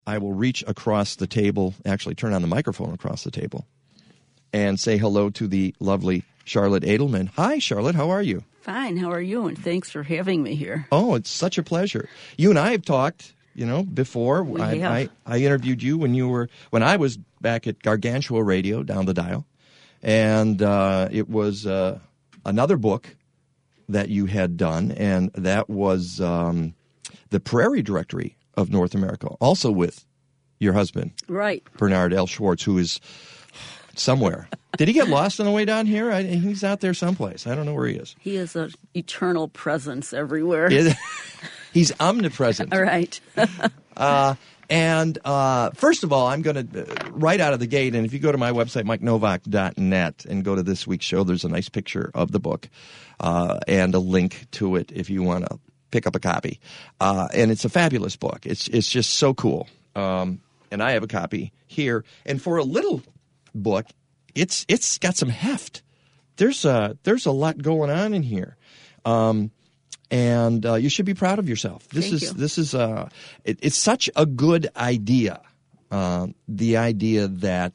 I will reach across the table, actually turn on the microphone across the table, and say hello to the lovely Charlotte Edelman. Hi, Charlotte. How are you? Fine. How are you? And thanks for having me here. Oh, it's such a pleasure. You and I have talked, before. I interviewed you when I was back at Gargantua Radio down the dial, and it was another book that you had done, and that was the Prairie Directory of North America, also with your husband, right, Bernard L. Schwartz, who is somewhere. Did he get lost on the way down here? He's out there someplace. I don't know where he is. He is an eternal presence everywhere. He's omnipresent. All right. And first of all, I'm going to, right out of the gate, and if you go to my website, MikeNovak.net, and go to this week's show, there's a nice picture of the book and a link to it if you want to pick up a copy. And it's a fabulous book. It's just so cool. And I have a copy here. And for a little book, it's got some heft. There's a lot going on in here. And you should be proud of yourself. It's such a good idea. The idea that,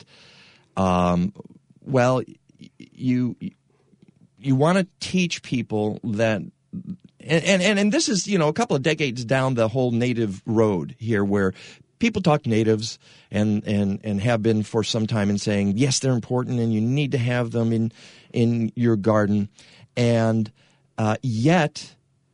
you want to teach people that, and this is, a couple of decades down the whole native road here, where people talk natives and have been for some time and saying, yes, they're important and you need to have them in your garden. And yet,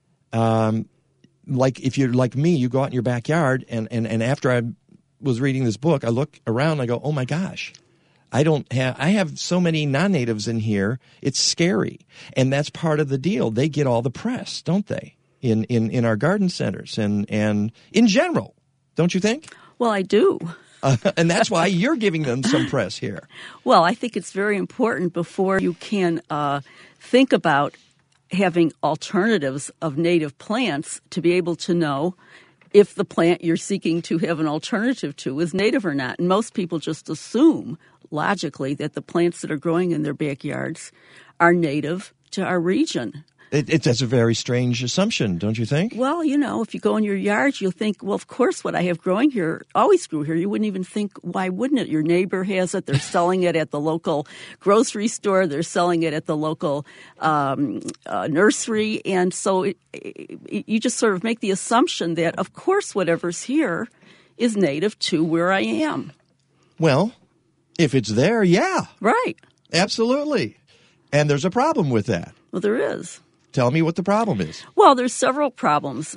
like if you're like me, you go out in your backyard and after I was reading this book, I look around and I go, oh my gosh, I have so many non-natives in here. It's scary. And that's part of the deal. They get all the press, don't they? In our garden centers and in general, don't you think? Well, I do. And that's why you're giving them some press here. Well, I think it's very important before you can think about having alternatives of native plants to be able to know if the plant you're seeking to have an alternative to is native or not. And most people just assume logically that the plants that are growing in their backyards are native to our region. That's a very strange assumption, don't you think? Well, if you go in your yard, you'll think, well, of course, what I have growing here always grew here. You wouldn't even think, why wouldn't it? Your neighbor has it. They're selling it at the local grocery store. They're selling it at the local nursery. And so you just sort of make the assumption that, of course, whatever's here is native to where I am. Well, if it's there, yeah. Right. Absolutely. And there's a problem with that. Well, there is. Tell me what the problem is. Well, there's several problems.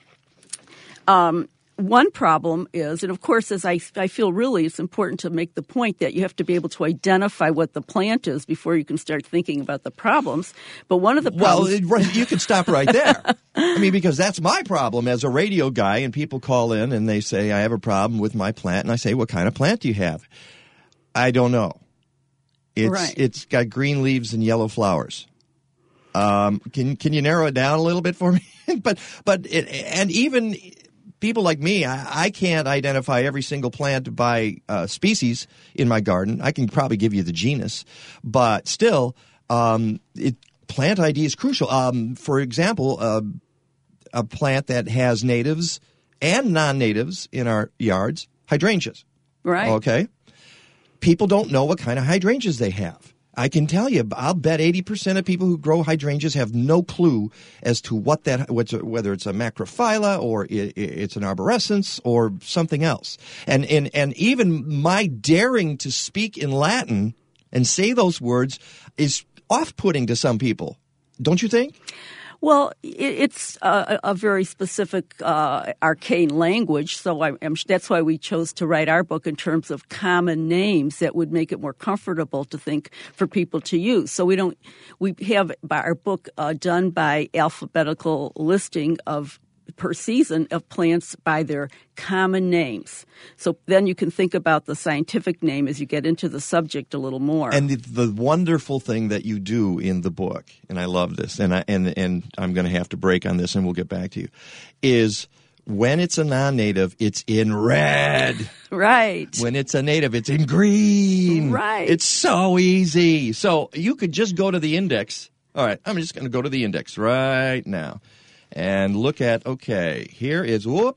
One problem is, and of course, as I feel really it's important to make the point that you have to be able to identify what the plant is before you can start thinking about the problems. But one of the problems... Well, you can stop right there. I mean, because that's my problem as a radio guy, and people call in and they say, I have a problem with my plant. And I say, what kind of plant do you have? I don't know. It's got green leaves and yellow flowers. Can you narrow it down a little bit for me? and even people like me, I can't identify every single plant by species in my garden. I can probably give you the genus, but still, plant ID is crucial. For example, a plant that has natives and non-natives in our yards, hydrangeas. Right. Okay. People don't know what kind of hydrangeas they have. I can tell you, I'll bet 80% of people who grow hydrangeas have no clue as to whether it's a macrophylla or it's an arborescens or something else. And even my daring to speak in Latin and say those words is off-putting to some people. Don't you think? Well, it's a very specific arcane language, so that's why we chose to write our book in terms of common names that would make it more comfortable to think for people to use. So we have our book done by alphabetical listing of per season of plants by their common names. So then you can think about the scientific name as you get into the subject a little more. And the wonderful thing that you do in the book, and I love this, and I'm going to have to break on this and we'll get back to you, is when it's a non-native, it's in red. Right. When it's a native, it's in green. Right. It's so easy. So you could just go to the index. All right, I'm just going to go to the index right now. And look at, okay, here is,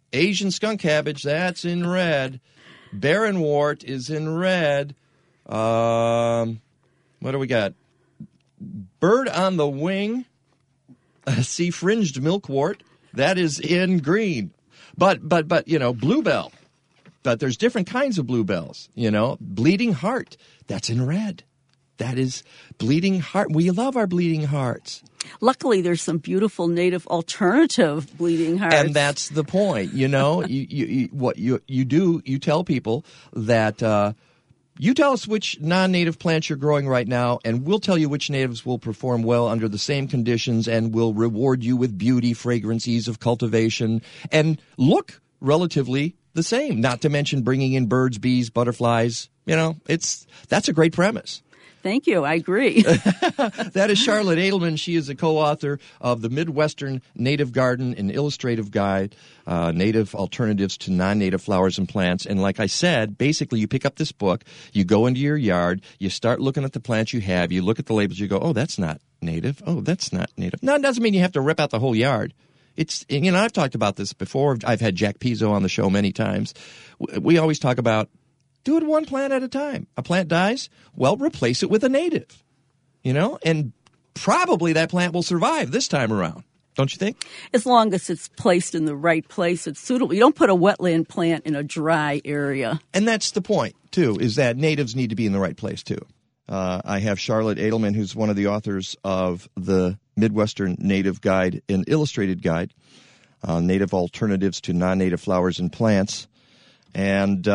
Asian skunk cabbage, that's in red. Barrenwort is in red. What do we got? Bird on the wing, sea-fringed milkwort, that is in green. But bluebell. But there's different kinds of bluebells, Bleeding heart, that's in red. That is bleeding heart. We love our bleeding hearts. Luckily, there's some beautiful native alternative bleeding hearts. And that's the point, what you do, you tell people that you tell us which non-native plants you're growing right now, and we'll tell you which natives will perform well under the same conditions and will reward you with beauty, fragrance, ease of cultivation, and look relatively the same, not to mention bringing in birds, bees, butterflies. That's a great premise. Thank you. I agree. That is Charlotte Edelman. She is a co-author of the Midwestern Native Garden, an illustrative guide, native alternatives to non-native flowers and plants. And like I said, basically you pick up this book, you go into your yard, you start looking at the plants you have, you look at the labels, you go, oh, that's not native. Oh, that's not native. No, it doesn't mean you have to rip out the whole yard. It's, I've talked about this before. I've had Jack Pizzo on the show many times. We always talk about do it one plant at a time. A plant dies, well, replace it with a native, and probably that plant will survive this time around. Don't you think? As long as it's placed in the right place, it's suitable. You don't put a wetland plant in a dry area. And that's the point, too, is that natives need to be in the right place, too. I have Charlotte Edelman, who's one of the authors of the Midwestern Native Guide, an illustrated guide, native alternatives to non-native flowers and plants. And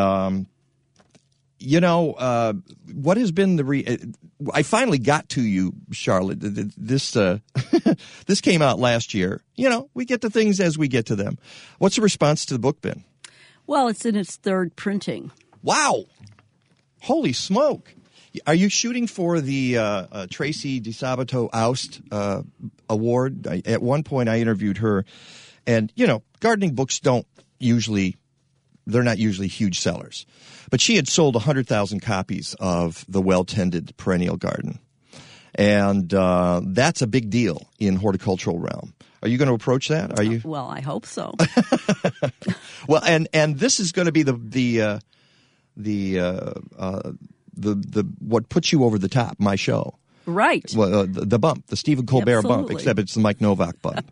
what has been I finally got to you, Charlotte. This this came out last year. We get to things as we get to them. What's the response to the book been? Well, it's in its third printing. Wow. Holy smoke. Are you shooting for the Tracy DeSabato Oust award? At one point I interviewed her, and, gardening books they're not usually huge sellers. But she had sold 100,000 copies of The Well-Tended Perennial Garden. And that's a big deal in horticultural realm. Are you going to approach that? Are you? Well, I hope so. Well, and this is going to be the what puts you over the top, my show. Right. Well, the bump, the Stephen Colbert Absolutely. bump, except it's the Mike Novak bump.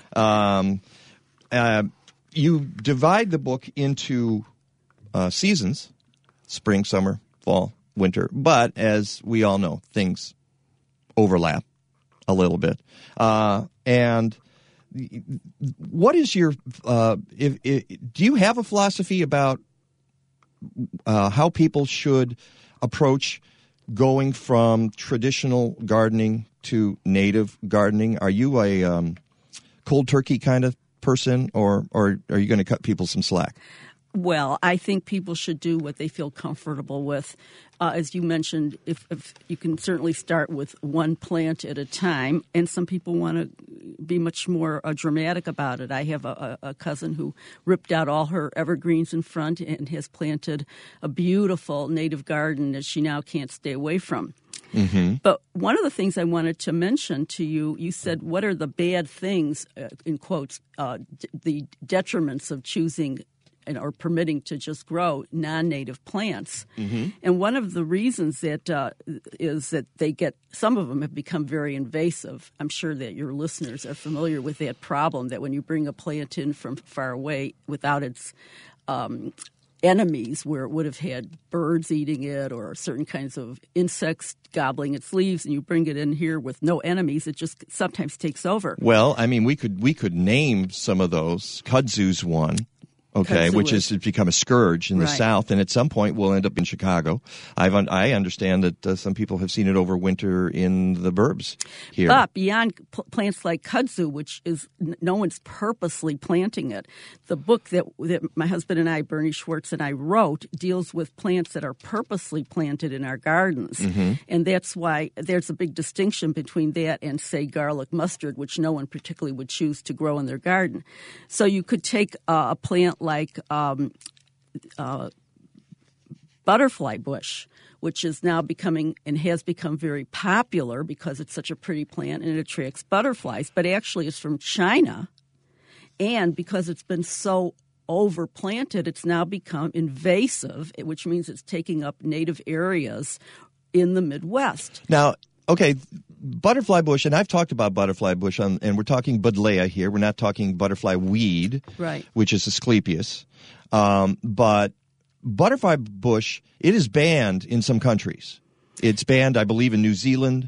You divide the book into seasons, spring, summer, fall, winter. But as we all know, things overlap a little bit. And what is your do you have a philosophy about how people should approach going from traditional gardening to native gardening? Are you a cold turkey kind of person, or are you going to cut people some slack? Well, I think people should do what they feel comfortable with. As you mentioned, if you can certainly start with one plant at a time, and some people want to be much more dramatic about it. I have a cousin who ripped out all her evergreens in front and has planted a beautiful native garden that she now can't stay away from. Mm-hmm. But one of the things I wanted to mention to you, you said, what are the bad things, in quotes, the detriments of choosing or permitting to just grow non-native plants. Mm-hmm. And one of the reasons that is that some of them have become very invasive. I'm sure that your listeners are familiar with that problem, that when you bring a plant in from far away without its enemies, where it would have had birds eating it or certain kinds of insects gobbling its leaves, and you bring it in here with no enemies, it just sometimes takes over. Well, I mean, we could name some of those. Kudzu's one. Okay, Kudzu which has become a scourge in the South, and at some point will end up in Chicago. I understand that some people have seen it over winter in the burbs here. But beyond plants like kudzu, which is no one's purposely planting it, the book that my husband and I, Bernie Schwartz, and I wrote deals with plants that are purposely planted in our gardens. Mm-hmm. And that's why there's a big distinction between that and, say, garlic mustard, which no one particularly would choose to grow in their garden. So you could take a plant like butterfly bush, which is now becoming and has become very popular because it's such a pretty plant and it attracts butterflies, but actually it's from China. And because it's been so overplanted, it's now become invasive, which means it's taking up native areas in the Midwest. Now, okay, butterfly bush, and I've talked about butterfly bush, and we're talking Buddleia here. We're not talking butterfly weed, right, which is Asclepias. But butterfly bush, it is banned in some countries. It's banned, I believe, in New Zealand.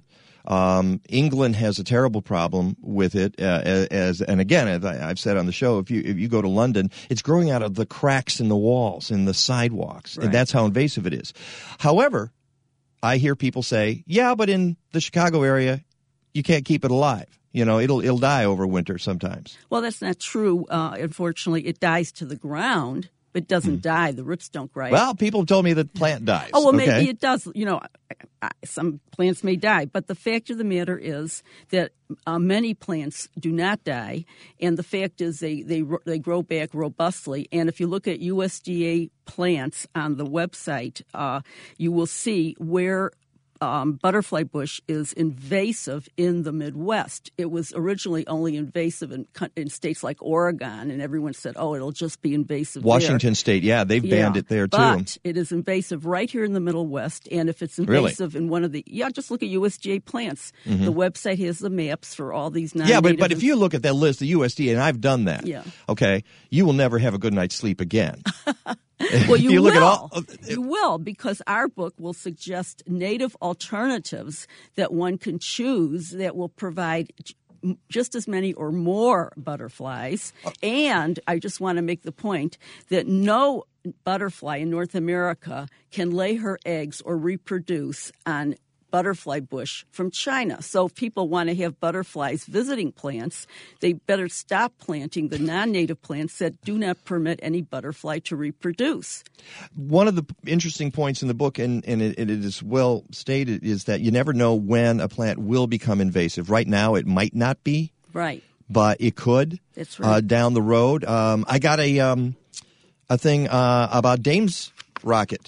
England has a terrible problem with it, and again, as I've said on the show, if you go to London, it's growing out of the cracks in the walls, in the sidewalks, right, and that's how invasive it is. However, I hear people say, yeah, but in the Chicago area, you can't keep it alive. You know, it'll die over winter sometimes. Well, that's not true. Unfortunately, it dies to the ground. It doesn't die. The roots don't grow. Well, people have told me that plant dies. Oh, well, okay, maybe it does. You know, some plants may die, but the fact of the matter is that many plants do not die, and the fact is they grow back robustly. And if you look at USDA plants on the website, you will see where butterfly bush is invasive in the Midwest. It was originally only invasive in states like Oregon, and everyone said, oh, it'll just be invasive Washington there. State, yeah, they've banned it there, too. But it is invasive right here in the Middle West, and if it's invasive in one of the, just look at USDA plants. Mm-hmm. The website has the maps for all these non-native. Yeah, but if you look at that list, the USDA, and I've done that, okay, you will never have a good night's sleep again. Well, you will. Look at You will, because our book will suggest native alternatives that one can choose that will provide just as many or more butterflies. And I just want to make the point that no butterfly in North America can lay her eggs or reproduce on butterfly bush from China. So if people want to have butterflies visiting plants, they better stop planting the non-native plants that do not permit any butterfly to reproduce. One of the interesting points in the book, and it is well stated, is that you never know when a plant will become invasive. Right now, it might not be. Right. But it could. That's right. Down the road. I got a thing about Dame's rocket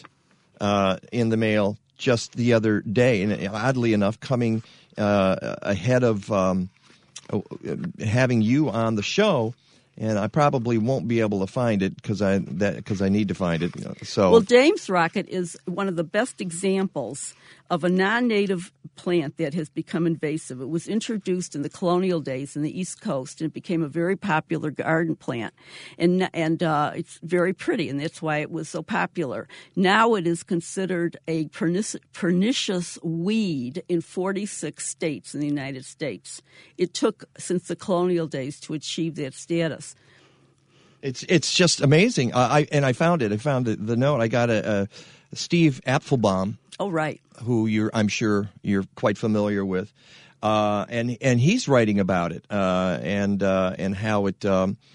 in the mail just the other day, and oddly enough, coming ahead of having you on the show, and I probably won't be able to find it because I need to find it. So, well, Dame's rocket is one of the best examples of a non-native plant that has become invasive. It was introduced in the colonial days in the East Coast, and it became a very popular garden plant. And it's very pretty, and that's why it was so popular. Now it is considered a pernicious weed in 46 states in the United States. It took since the colonial days to achieve that status. It's just amazing. I found it. I found the note. I got a Steve Apfelbaum. Oh, right. Who I'm sure you're quite familiar with, and he's writing about it, and how it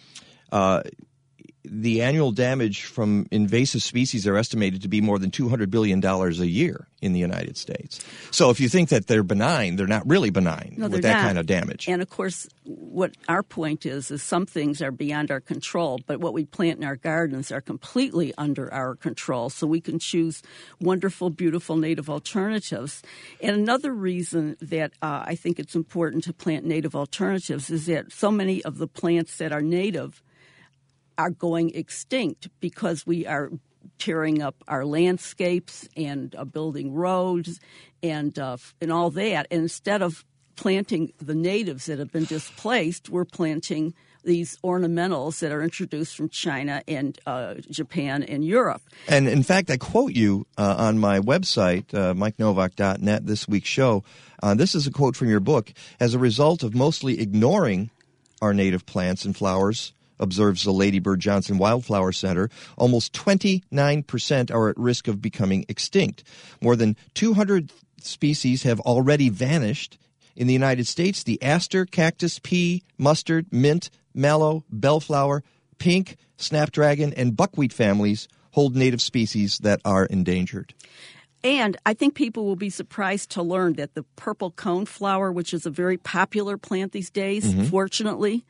the annual damage from invasive species are estimated to be more than $200 billion a year in the United States. So if you think that they're benign, they're not really benign with that kind of damage. And, of course, what our point is some things are beyond our control, but what we plant in our gardens are completely under our control, so we can choose wonderful, beautiful native alternatives. And another reason that I think it's important to plant native alternatives is that so many of the plants that are native are going extinct because we are tearing up our landscapes and building roads and all that. And instead of planting the natives that have been displaced, we're planting these ornamentals that are introduced from China and Japan and Europe. And in fact, I quote you on my website, MikeNovak.net, this week's show. This is a quote from your book. As a result of mostly ignoring our native plants and flowers, observes the Lady Bird Johnson Wildflower Center, almost 29% are at risk of becoming extinct. More than 200 species have already vanished. In the United States, the aster, cactus, pea, mustard, mint, mallow, bellflower, pink, snapdragon, and buckwheat families hold native species that are endangered. And I think people will be surprised to learn that the purple coneflower, which is a very popular plant these days, fortunately,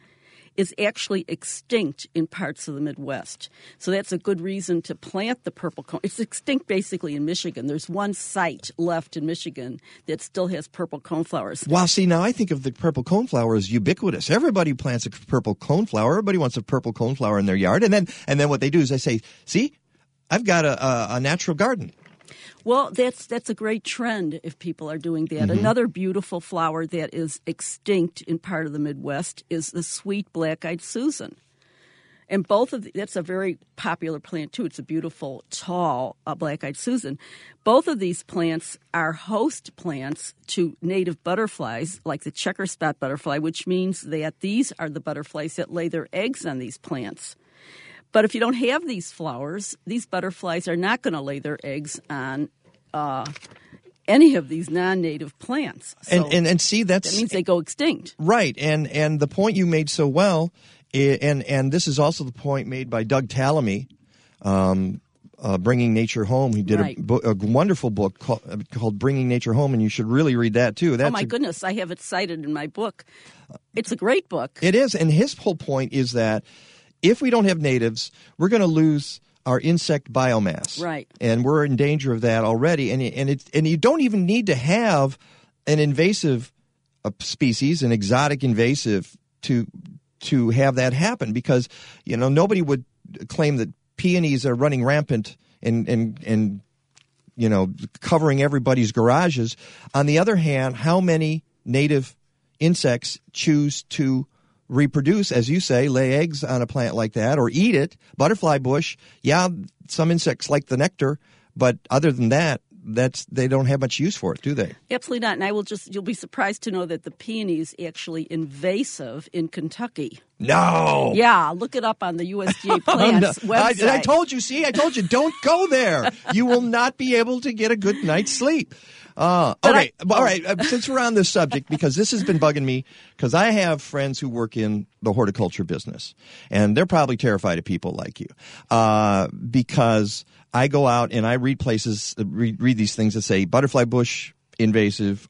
is actually extinct in parts of the Midwest. So that's a good reason to plant the purple cone. It's extinct basically in Michigan. There's one site left in Michigan that still has purple coneflowers. Wow, see, now I think of the purple coneflower as ubiquitous. Everybody plants a purple coneflower. Everybody wants a purple coneflower in their yard. And then what they do is they say, see, I've got a natural garden. Well, that's a great trend if people are doing that. Mm-hmm. Another beautiful flower that is extinct in part of the Midwest is the sweet black-eyed Susan. And that's a very popular plant, too. It's a beautiful, tall black-eyed Susan. Both of these plants are host plants to native butterflies, like the checker spot butterfly, which means that these are the butterflies that lay their eggs on these plants. But if you don't have these flowers, these butterflies are not going to lay their eggs on any of these non-native plants. So and see, that means they go extinct. Right. And the point you made so well, and this is also the point made by Doug Tallamy, Bringing Nature Home. He did a wonderful book called Bringing Nature Home, and you should really read that, too. Oh, my goodness. I have it cited in my book. It's a great book. It is. And his whole point is that if we don't have natives, we're going to lose our insect biomass. Right. And we're in danger of that already. And you don't even need to have an invasive species, an exotic invasive, to have that happen, because, nobody would claim that peonies are running rampant and covering everybody's garages. On the other hand, how many native insects choose to reproduce, as you say, lay eggs on a plant like that, or eat it? Butterfly bush, yeah, some insects like the nectar, but other than that, they don't have much use for it, do they? Absolutely not. And you'll be surprised to know that the peony is actually invasive in Kentucky. No. Yeah, look it up on the USDA plants website. I told you, don't go there. You will not be able to get a good night's sleep. Okay, all right. Since we're on this subject, because this has been bugging me, because I have friends who work in the horticulture business, and they're probably terrified of people like you, because I go out and I read read these things that say butterfly bush invasive,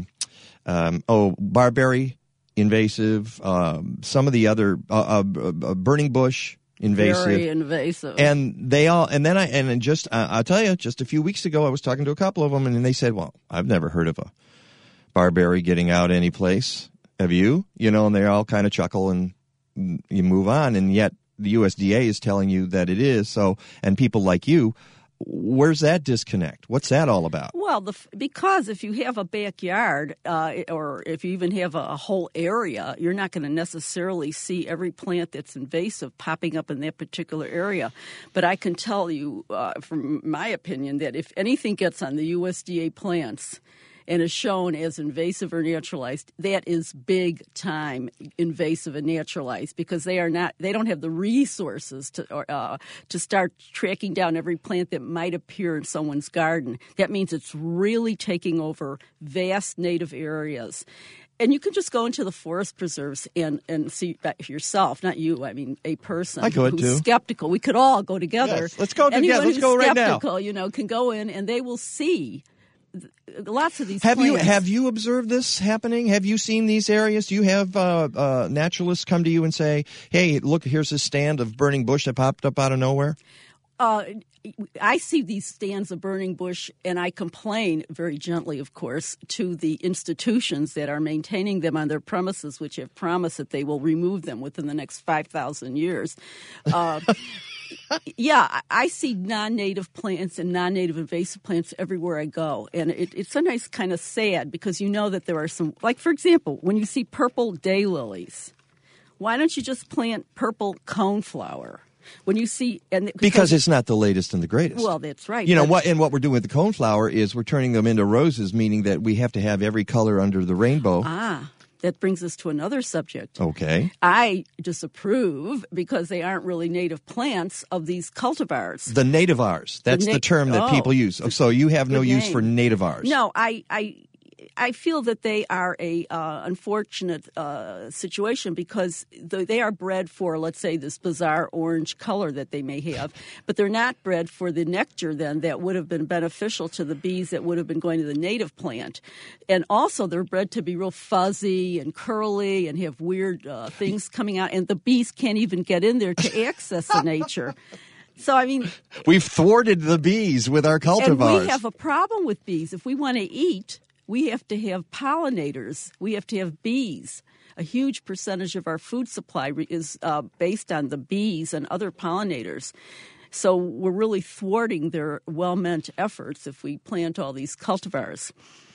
barberry invasive, some of the other burning bush invasive. Very invasive. And I'll tell you, just a few weeks ago, I was talking to a couple of them, and they said, well, I've never heard of a barberry getting out any place. Have you? And they all kind of chuckle and you move on. And yet the USDA is telling you that it is. So, and people like you, where's that disconnect? What's that all about? Well, because if you have a backyard or if you even have a whole area, you're not going to necessarily see every plant that's invasive popping up in that particular area. But I can tell you, from my opinion, that if anything gets on the USDA plants and is shown as invasive or naturalized, that is big time invasive and naturalized, because they don't have the resources to start tracking down every plant that might appear in someone's garden. That means it's really taking over vast native areas. And you can just go into the forest preserves and see that yourself, not you, I mean a person who's skeptical. We could all go together. Yes, let's go together. Let's go right now. Anyone who's skeptical, can go in and they will see lots of these plants. Have you observed this happening? Have you seen these areas? Do you have naturalists come to you and say, hey, look, here's this stand of burning bush that popped up out of nowhere? I see these stands of burning bush, and I complain very gently, of course, to the institutions that are maintaining them on their premises, which have promised that they will remove them within the next 5,000 years. Yeah, I see non-native plants and non-native invasive plants everywhere I go. And it's sometimes kind of sad, because that there are some, like, for example, when you see purple daylilies, why don't you just plant purple coneflower? When you see, because it's not the latest and the greatest. Well, that's right. What we're doing with the coneflower is we're turning them into roses, meaning that we have to have every color under the rainbow. That brings us to another subject. Okay. I disapprove, because they aren't really native plants, of these cultivars. The nativars. That's the term that people use. So you have no use for nativars. No, I I feel that they are a unfortunate situation because they are bred for, let's say, this bizarre orange color that they may have, but they're not bred for the nectar then that would have been beneficial to the bees that would have been going to the native plant. And also they're bred to be real fuzzy and curly and have weird things coming out, and the bees can't even get in there to access the nature. So, I mean, we've thwarted the bees with our cultivars. And we have a problem with bees. If we want to eat, we have to have pollinators. We have to have bees. A huge percentage of our food supply is based on the bees and other pollinators. So we're really thwarting their well-meant efforts if we plant all these cultivars.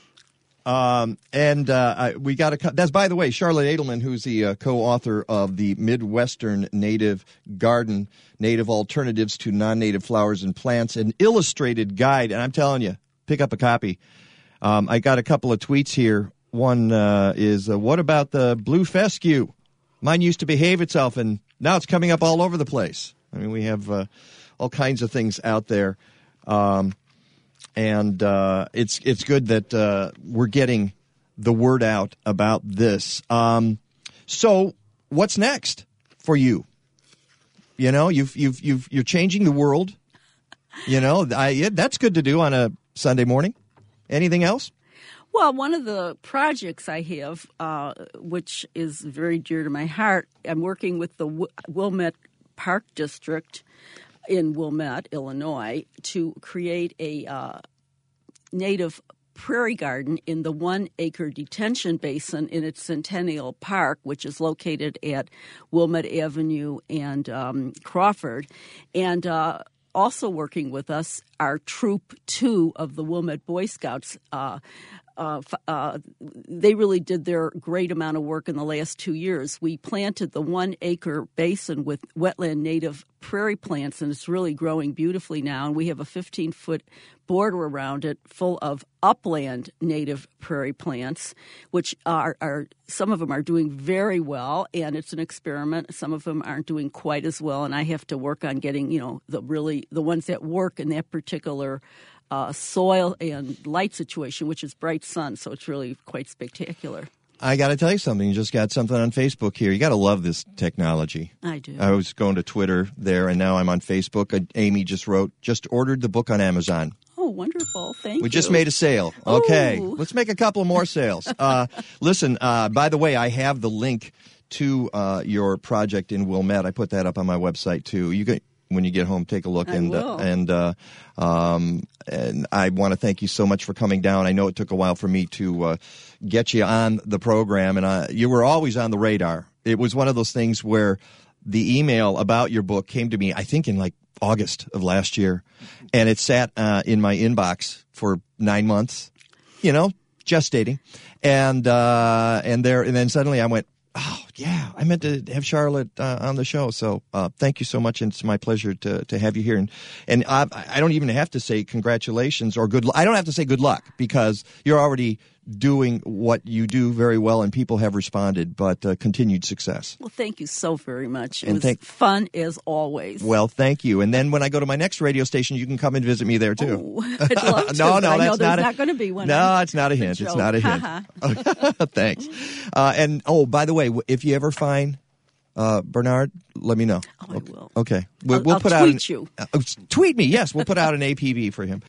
We got that's, by the way, Charlotte Edelman, who's the co-author of the Midwestern Native Garden, Native Alternatives to Non-Native Flowers and Plants, an illustrated guide. And I'm telling you, pick up a copy. I got a couple of tweets here. One is, what about the blue fescue? Mine used to behave itself, and now it's coming up all over the place. I mean, we have all kinds of things out there. And it's good that we're getting the word out about this. So what's next for you? You know, you're changing the world. You know, that's good to do on a Sunday morning. Anything else? Well, one of the projects I have, which is very dear to my heart, I'm working with the Wilmette Park District in Wilmette, Illinois, to create a native prairie garden in the 1-acre detention basin in its Centennial Park, which is located at Wilmette Avenue and Crawford. And also working with us are Troop 2 of the Wilmette Boy Scouts. They really did their great amount of work in the last 2 years. We planted the 1-acre basin with wetland native prairie plants, and it's really growing beautifully now. And we have a 15-foot border around it full of upland native prairie plants, which are some of them are doing very well, and it's an experiment. Some of them aren't doing quite as well, and I have to work on getting, the ones that work in that particular soil and light situation, which is bright sun, so it's really quite spectacular. I got to tell you something. You just got something on Facebook here. You got to love this technology. I do. I was going to Twitter there, and now I'm on Facebook. Amy just ordered the book on Amazon. Oh, wonderful. Thank you. We just made a sale. Okay. Ooh. Let's make a couple more sales. Listen, by the way, I have the link to your project in Wilmette. I put that up on my website, too. When you get home, take a look. And I want to thank you so much for coming down. I know it took a while for me to get you on the program, and you were always on the radar. It was one of those things where the email about your book came to me, I think, in like August of last year, and it sat in my inbox for 9 months, gestating, and then suddenly I went, oh, yeah, I meant to have Charlotte on the show. So thank you so much, and it's my pleasure to have you here. And I don't even have to say congratulations or good luck. I don't have to say good luck because you're already doing what you do very well, and people have responded, but continued success. Well, thank you so very much. It was fun as always. Well, thank you. And then when I go to my next radio station, you can come and visit me there, too. Oh, I'd love to. No, that's not going to be one. No, it's not a hint. It's not a hint. Thanks. And, by the way, if you ever find Bernard, let me know. Oh, I will. Okay. I'll put tweet you. Tweet me, yes. We'll put out an APB for him.